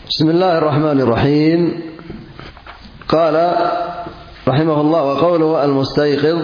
بسم الله الرحمن الرحيم. قال رحمه الله: وقوله المستيقظ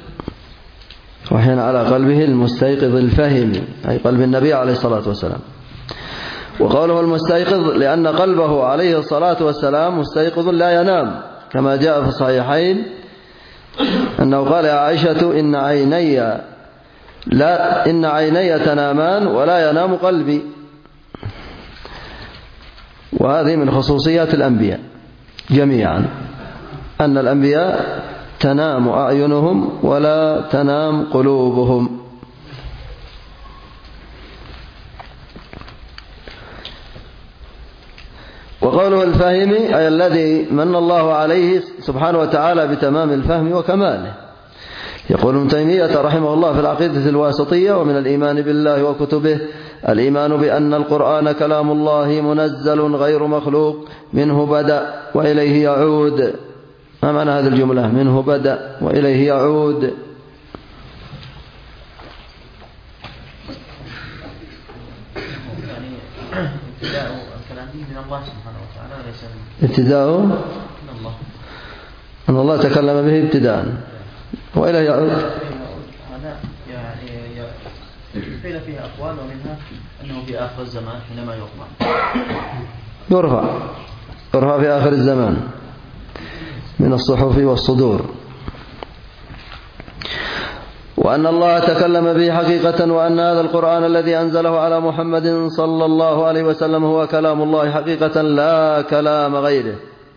وحين على قلبه المستيقظ الفهم، أي قلب النبي عليه الصلاة والسلام. وقوله المستيقظ لأن قلبه عليه الصلاة والسلام مستيقظ لا ينام، كما جاء في الصحيحين أنه قال: يا عائشة إن عيني تنامان ولا ينام قلبي. وهذه من خصوصيات الأنبياء جميعا، أن الأنبياء تنام أعينهم ولا تنام قلوبهم. وقوله الفهم أي الذي من الله عليه سبحانه وتعالى بتمام الفهم وكماله. يقول ابن تيمية رحمه الله في العقيدة الواسطية: ومن الإيمان بالله وكتبه الإيمان بأن القرآن كلام الله منزل غير مخلوق، منه بدأ وإليه يعود. ما معنى هذه الجملة؟ منه بدأ وإليه يعود. ابتداء الكلام من الله سبحانه وتعالى، ليس ابتداء أن الله تكلم به ابتداء وإليه يعود. هذا يعني قيل فيها أقوال، ومنها أنه في آخر الزمان حينما يرفع في آخر الزمان من الصحف والصدور. وأن الله تكلم به حقيقة، وأن هذا القرآن الذي أنزله على محمد صلى الله عليه وسلم هو كلام الله حقيقة لا كلام غيره.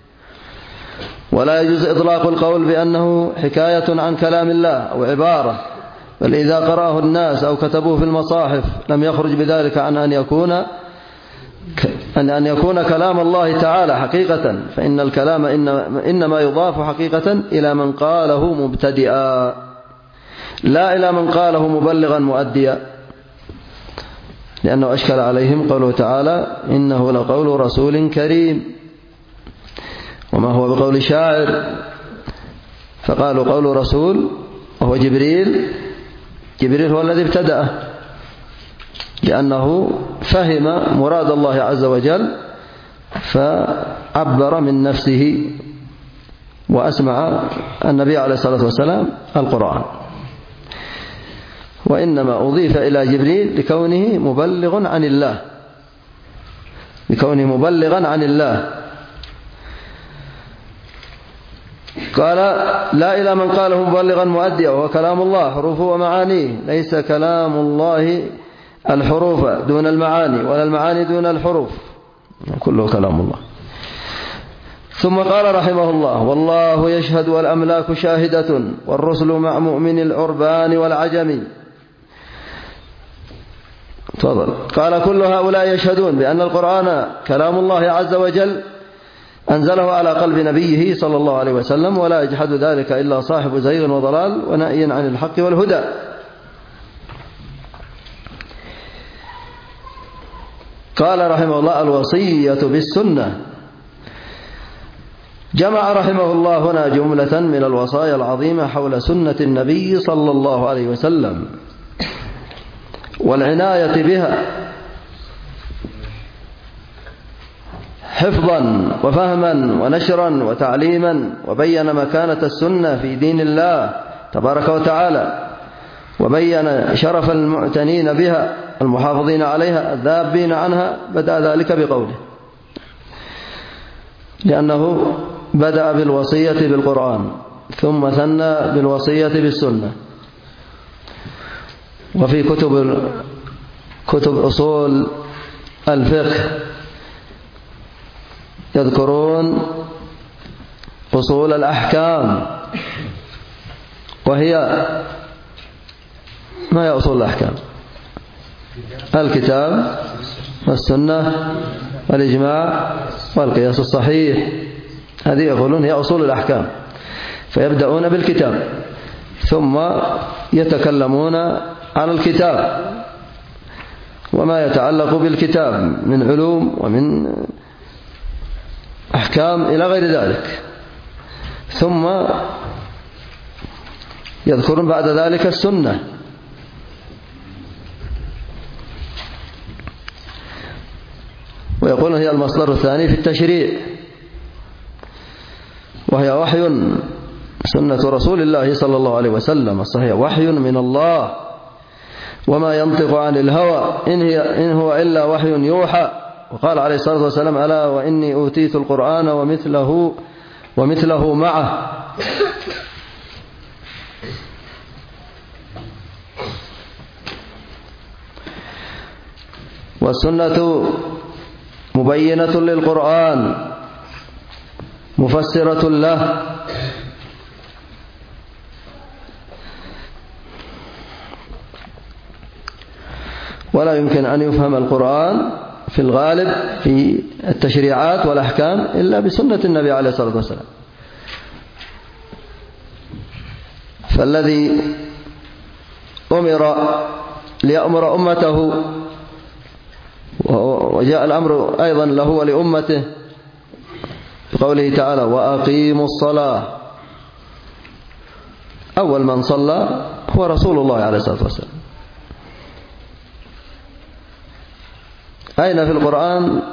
ولا يجوز إطلاق القول بأنه حكاية عن كلام الله أو عبارة، بل إذا قرأه الناس أو كتبوه في المصاحف لم يخرج بذلك عن أن يكون كلام الله تعالى حقيقة، فإن الكلام إنما يضاف حقيقة إلى من قاله مبتدئا، لا إلى من قاله مبلغا مؤديا، لأنه أشكل عليهم قوله تعالى: إنه لقول رسول كريم، وما هو بقول شاعر. فقالوا قول رسول، وهو جبريل هو الذي ابتدأه، لأنه فهم مراد الله عز وجل فعبر من نفسه وأسمع النبي عليه الصلاة والسلام القرآن. وإنما أضيف إلى جبريل لكونه مبلغا عن الله. قال: لا إلى من قاله مبلغا مؤديا، وهو كلام الله حروفه ومعانيه، ليس كلام الله الحروف دون المعاني ولا المعاني دون الحروف، كله كلام الله. ثم قال رحمه الله: والله يشهد والأملاك شاهدة، والرسل مع مؤمن العربان والعجم. تفضل. قال: كل هؤلاء يشهدون بأن القرآن كلام الله عز وجل أنزله على قلب نبيه صلى الله عليه وسلم، ولا يجحد ذلك إلا صاحب زيغ وضلال ونائي عن الحق والهدى. قال رحمه الله: الوصية بالسنة. جمع رحمه الله هنا جملة من الوصايا العظيمة حول سنة النبي صلى الله عليه وسلم والعناية بها حفظا وفهما ونشرا وتعليما، وبين مكانة السنة في دين الله تبارك وتعالى، وبين شرف المعتنين بها المحافظين عليها الذابين عنها. بدأ ذلك بقوله، لأنه بدأ بالوصية بالقرآن ثم ثنى بالوصية بالسنة. وفي كتب أصول الفقه يذكرون أصول الأحكام، وهي ما هي أصول الأحكام؟ الكتاب والسنة والإجماع والقياس الصحيح، هذه يقولون هي أصول الأحكام. فيبدأون بالكتاب ثم يتكلمون على الكتاب وما يتعلق بالكتاب من علوم ومن أحكام إلى غير ذلك، ثم يذكرون بعد ذلك السنة. ويقولون هي المصدر الثاني في التشريع، وهي وحي سنة رسول الله صلى الله عليه وسلم الصحيح، وحي من الله، وما ينطق عن الهوى إن هو إلا وحي يوحى. وقال عليه الصلاة والسلام: ألا وإني أوتيت القرآن ومثله معه. والسنة مبينة للقرآن مفسرة له، ولا يمكن أن يفهم القرآن في الغالب في التشريعات والأحكام إلا بسنة النبي عليه الصلاة والسلام. فالذي أمر ليأمر أمته، وجاء الأمر أيضا له ولأمته بقوله تعالى: وأقيموا الصلاة، أول من صلى هو رسول الله عليه الصلاة والسلام. أين في القرآن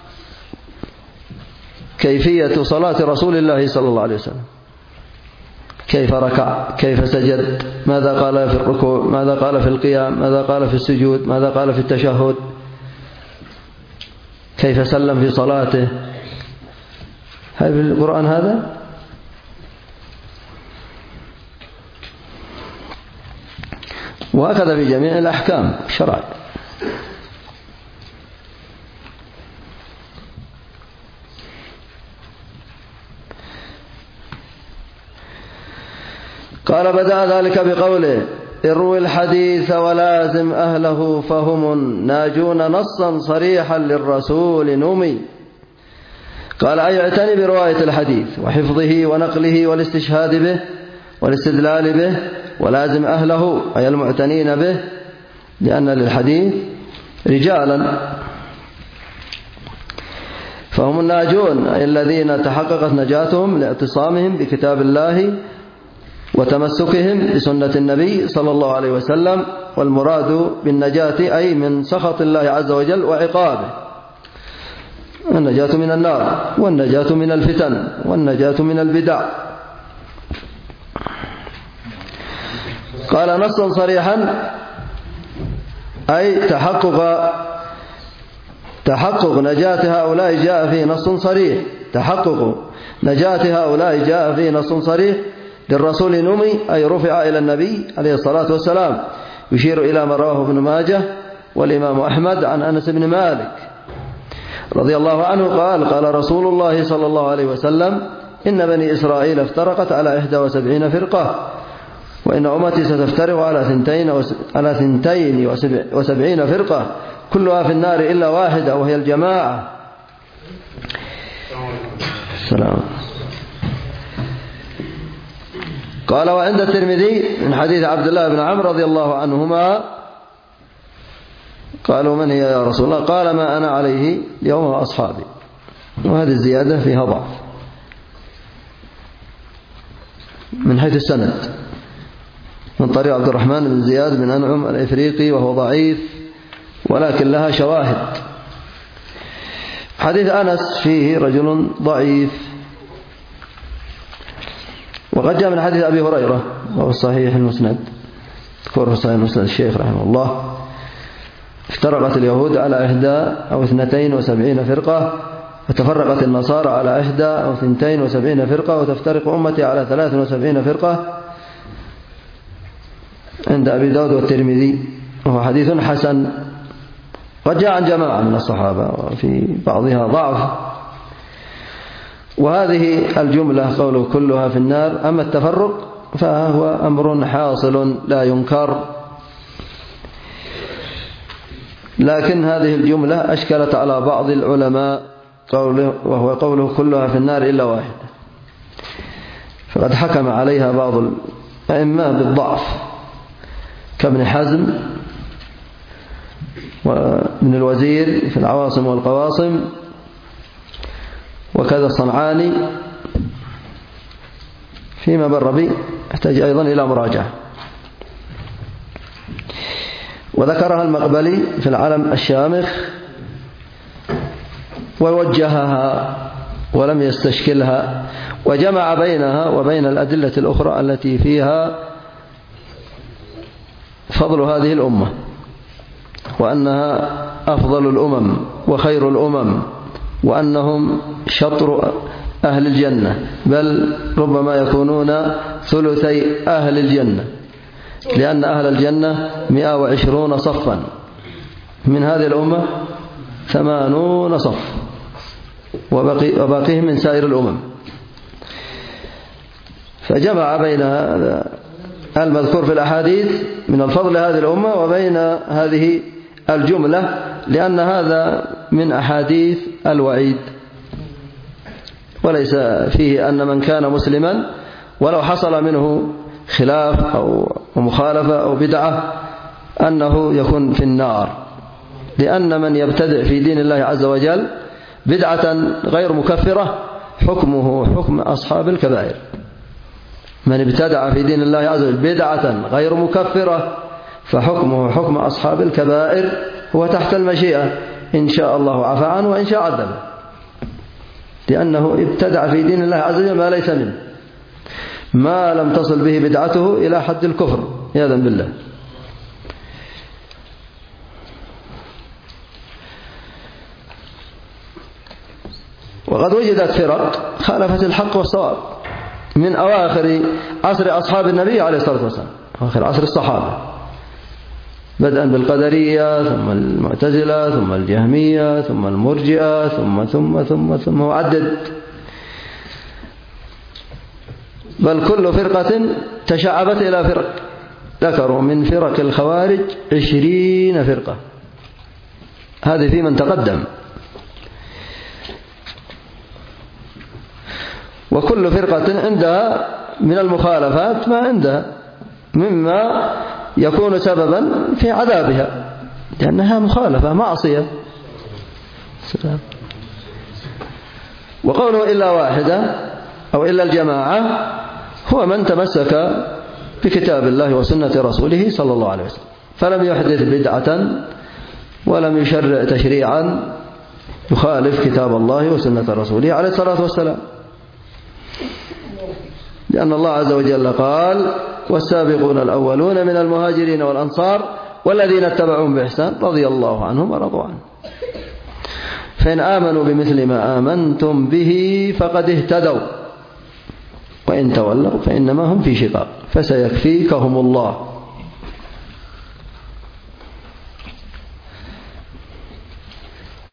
كيفية صلاة رسول الله صلى الله عليه وسلم؟ كيف ركع، كيف سجد، ماذا قال في الركوع، ماذا قال في القيام، ماذا قال في السجود، ماذا قال في التشهد، كيف سلم في صلاته؟ هل في القرآن هذا؟ وهكذا في جميع الأحكام الشرعية. قال: بدأ ذلك بقوله: اروي الحديث ولازم أهله فهم ناجون نصا صريحا للرسول نمي. قال: أي اعتني برواية الحديث وحفظه ونقله والاستشهاد به والاستدلال به، ولازم أهله أي المعتنين به، لأن للحديث رجالا، فهم الناجون أي الذين تحققت نجاتهم لاعتصامهم بكتاب الله وتمسكهم بسنة النبي صلى الله عليه وسلم. والمراد بالنجاة أي من سخط الله عز وجل وعقابه، النجاة من النار، والنجاة من الفتن، والنجاة من البدع. قال: نصا صريحا أي تحقق نجاة هؤلاء جاء فيه نص صريح، تحقق نجاة هؤلاء جاء فيه نص صريح للرسول نمي أي رفع إلى النبي عليه الصلاة والسلام، يشير إلى ما رواه ابن ماجه والإمام أحمد عن أنس بن مالك رضي الله عنه قال رسول الله صلى الله عليه وسلم: إن بني إسرائيل افترقت على 71 فرقة، وإن أمتي ستفترق على 72 فرقة، كلها في النار إلا واحدة وهي الجماعة. السلام. قال: وعند الترمذي من حديث عبد الله بن عمرو رضي الله عنهما قالوا: من هي يا رسول الله؟ قال: ما أنا عليه اليوم وأصحابي. وهذه الزيادة فيها ضعف من حيث السند، من طريق عبد الرحمن بن زياد بن أنعم الإفريقي، وهو ضعيف ولكن لها شواهد. حديث أنس فيه رجل ضعيف، وقد جاء من حديث أبي هريرة وهو الصحيح المسند، ذكره صحيح المسند الشيخ رحمه الله: افترقت اليهود على 71 فرقة، وتفرقت النصارى على 72 فرقة، وتفترق أمتي على 73 فرقة، عند أبي داود والترمذي، وهو حديث حسن. قد جاء عن جماعة من الصحابة وفي بعضها ضعف. وهذه الجملة قوله كلها في النار. أما التفرق فهو أمر حاصل لا ينكر، لكن هذه الجملة أشكلت على بعض العلماء، وهو قوله كلها في النار إلا واحدة، فقد حكم عليها بعض الأئمة بالضعف كابن حزم وابن الوزير في العواصم والقواصم، وكذا الصنعاني فيما بر بي، يحتاج أيضا إلى مراجعة. وذكرها المقبلي في العلم الشامخ ووجهها ولم يستشكلها، وجمع بينها وبين الأدلة الأخرى التي فيها فضل هذه الأمة، وأنها أفضل الأمم وخير الأمم، وأنهم شطر أهل الجنة، بل ربما يكونون ثلثي أهل الجنة، لأن أهل الجنة 120 صفا، من هذه الأمة 80 صف، وباقيهم من سائر الأمم. فجمع بين المذكور في الأحاديث من الفضل هذه الأمة وبين هذه الجملة، لأن هذا من أحاديث الوعيد، وليس فيه أن من كان مسلما ولو حصل منه خلاف أو مخالفة أو بدعة أنه يكون في النار، لأن من يبتدع في دين الله عز وجل بدعة غير مكفرة حكمه حكم أصحاب الكبائر. من ابتدع في دين الله عز وجل بدعة غير مكفرة فحكمه حكم أصحاب الكبائر، هو تحت المشيئة، إن شاء الله عفى عنه وإن شاء عذبه، لأنه ابتدع في دين الله عز وجل ما ليس منه، ما لم تصل به بدعته إلى حد الكفر عياذا بالله. وقد وجدت فرق خالفت الحق والصواب من أواخر عصر أصحاب النبي عليه الصلاة والسلام، أواخر عصر الصحابة، بدءا بالقدرية ثم المعتزلة ثم الجهمية ثم المرجئة ثم وعدد، بل كل فرقة تشعبت إلى فرق، ذكروا من فرق الخوارج 20 فرقة، هذه في من تقدم، وكل فرقة عندها من المخالفات ما عندها مما يكون سببا في عذابها، لأنها مخالفة معصية. وقوله إلا واحدة أو إلا الجماعة هو من تمسك بكتاب الله وسنة رسوله صلى الله عليه وسلم، فلم يحدث بدعة ولم يشرع تشريعا يخالف كتاب الله وسنة رسوله عليه الصلاة والسلام، لأن الله عز وجل قال: والسابقون الأولون من المهاجرين والأنصار والذين اتبعوهم بإحسان رضي الله عنهم ورضوا عنه، فإن آمنوا بمثل ما آمنتم به فقد اهتدوا وإن تولوا فإنما هم في شقاق فسيكفيكهم الله